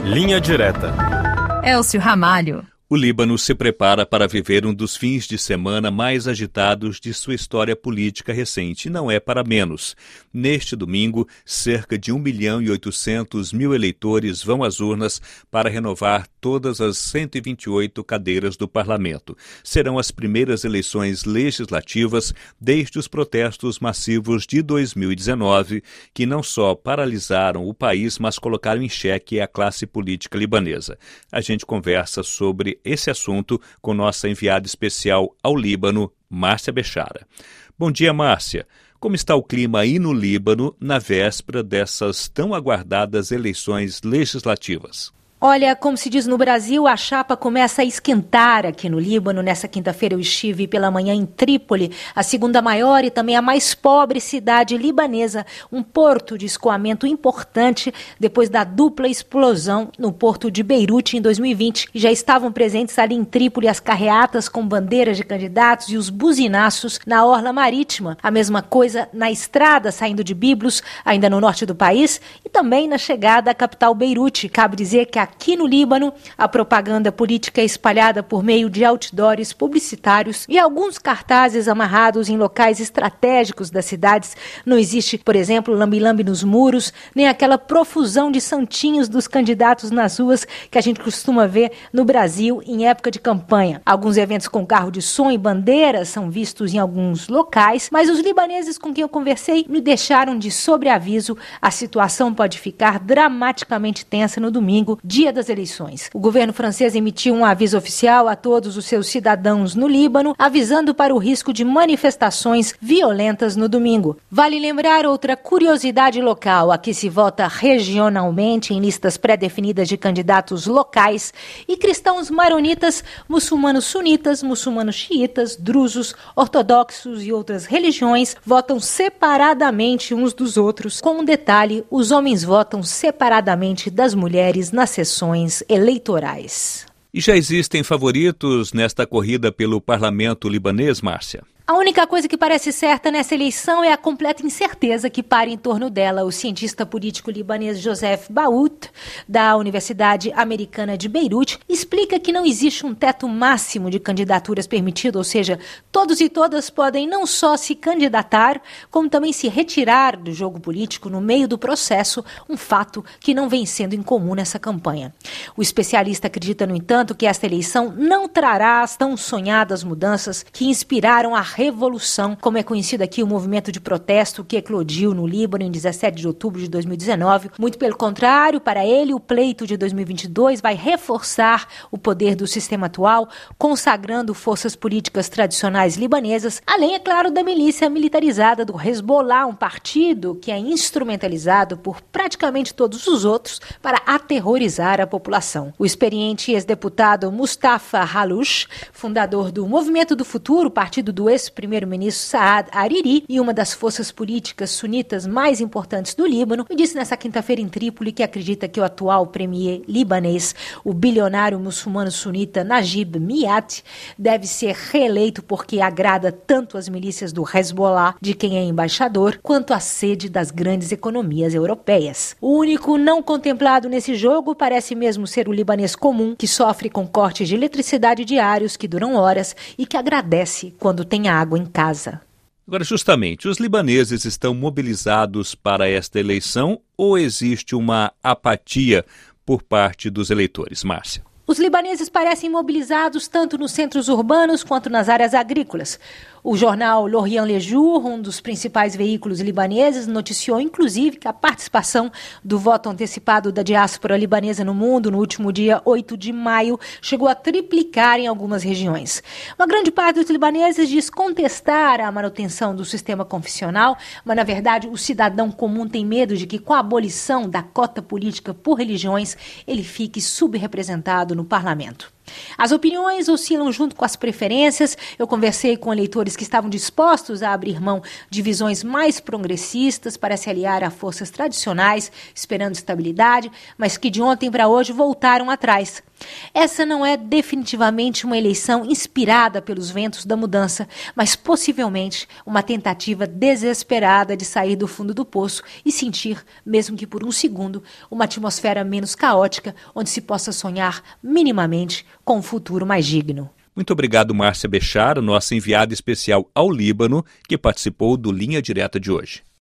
Linha Direta. Elcio Ramalho. O Líbano se prepara para viver um dos fins de semana mais agitados de sua história política recente. Não é para menos. Neste domingo, cerca de 1.800.000 eleitores vão às urnas para renovar todas as 128 cadeiras do parlamento. Serão as primeiras eleições legislativas desde os protestos massivos de 2019, que não só paralisaram o país, mas colocaram em xeque a classe política libanesa. A gente conversa sobre esse assunto com nossa enviada especial ao Líbano, Márcia Bechara. Bom dia, Márcia. Como está o clima aí no Líbano na véspera dessas tão aguardadas eleições legislativas? Olha, como se diz no Brasil, a chapa começa a esquentar aqui no Líbano. Nessa quinta-feira eu estive pela manhã em Trípoli, a segunda maior e também a mais pobre cidade libanesa, um porto de escoamento importante depois da dupla explosão no porto de Beirute em 2020. E já estavam presentes ali em Trípoli as carreatas com bandeiras de candidatos e os buzinaços na orla marítima. A mesma coisa na estrada saindo de Biblos, ainda no norte do país, e também na chegada à capital Beirute. Cabe dizer que aqui no Líbano, a propaganda política é espalhada por meio de outdoors publicitários e alguns cartazes amarrados em locais estratégicos das cidades. Não existe, por exemplo, lambe-lambe nos muros, nem aquela profusão de santinhos dos candidatos nas ruas que a gente costuma ver no Brasil em época de campanha. Alguns eventos com carro de som e bandeiras são vistos em alguns locais, mas os libaneses com quem eu conversei me deixaram de sobreaviso. A situação pode ficar dramaticamente tensa no domingo, dia das eleições. O governo francês emitiu um aviso oficial a todos os seus cidadãos no Líbano, avisando para o risco de manifestações violentas no domingo. Vale lembrar outra curiosidade local: aqui se vota regionalmente em listas pré-definidas de candidatos locais e cristãos maronitas, muçulmanos sunitas, muçulmanos xiitas, drusos, ortodoxos e outras religiões votam separadamente uns dos outros. Com um detalhe: os homens votam separadamente das mulheres nas sessões eleitorais. E já existem favoritos nesta corrida pelo parlamento libanês, Márcia? A única coisa que parece certa nessa eleição é a completa incerteza que para em torno dela. O cientista político libanês Joseph Baout, da Universidade Americana de Beirute, explica que não existe um teto máximo de candidaturas permitido, ou seja, todos e todas podem não só se candidatar, como também se retirar do jogo político no meio do processo, um fato que não vem sendo incomum nessa campanha. O especialista acredita, no entanto, que esta eleição não trará as tão sonhadas mudanças que inspiraram a revolução, como é conhecido aqui o movimento de protesto que eclodiu no Líbano em 17 de outubro de 2019. Muito pelo contrário, para ele, o pleito de 2022 vai reforçar o poder do sistema atual, consagrando forças políticas tradicionais libanesas, além, é claro, da milícia militarizada do Hezbollah, um partido que é instrumentalizado por praticamente todos os outros para aterrorizar a população. O experiente ex-deputado Mustafa Halouch, fundador do Movimento do Futuro, partido do ex-primeiro-ministro Saad Hariri e uma das forças políticas sunitas mais importantes do Líbano, me disse nesta quinta-feira em Trípoli que acredita que o atual premier libanês, o bilionário muçulmano sunita Najib Mikati, deve ser reeleito porque agrada tanto as milícias do Hezbollah, de quem é embaixador, quanto a sede das grandes economias europeias. O único não contemplado nesse jogo parece mesmo ser o libanês comum, que sofre com cortes de eletricidade diários que duram horas e que agradece quando tem água em casa. Agora, justamente, os libaneses estão mobilizados para esta eleição ou existe uma apatia por parte dos eleitores, Márcia? Os libaneses parecem mobilizados tanto nos centros urbanos quanto nas áreas agrícolas. O jornal L'Orient Le Jour, um dos principais veículos libaneses, noticiou inclusive que a participação do voto antecipado da diáspora libanesa no mundo no último dia 8 de maio chegou a triplicar em algumas regiões. Uma grande parte dos libaneses diz contestar a manutenção do sistema confessional, mas na verdade o cidadão comum tem medo de que com a abolição da cota política por religiões ele fique subrepresentado no parlamento. As opiniões oscilam junto com as preferências. Eu conversei com eleitores que estavam dispostos a abrir mão de visões mais progressistas para se aliar a forças tradicionais, esperando estabilidade, mas que de ontem para hoje voltaram atrás. Essa não é definitivamente uma eleição inspirada pelos ventos da mudança, mas possivelmente uma tentativa desesperada de sair do fundo do poço e sentir, mesmo que por um segundo, uma atmosfera menos caótica, onde se possa sonhar minimamente com um futuro mais digno. Muito obrigado, Márcia Bechara, nossa enviada especial ao Líbano, que participou do Linha Direta de hoje.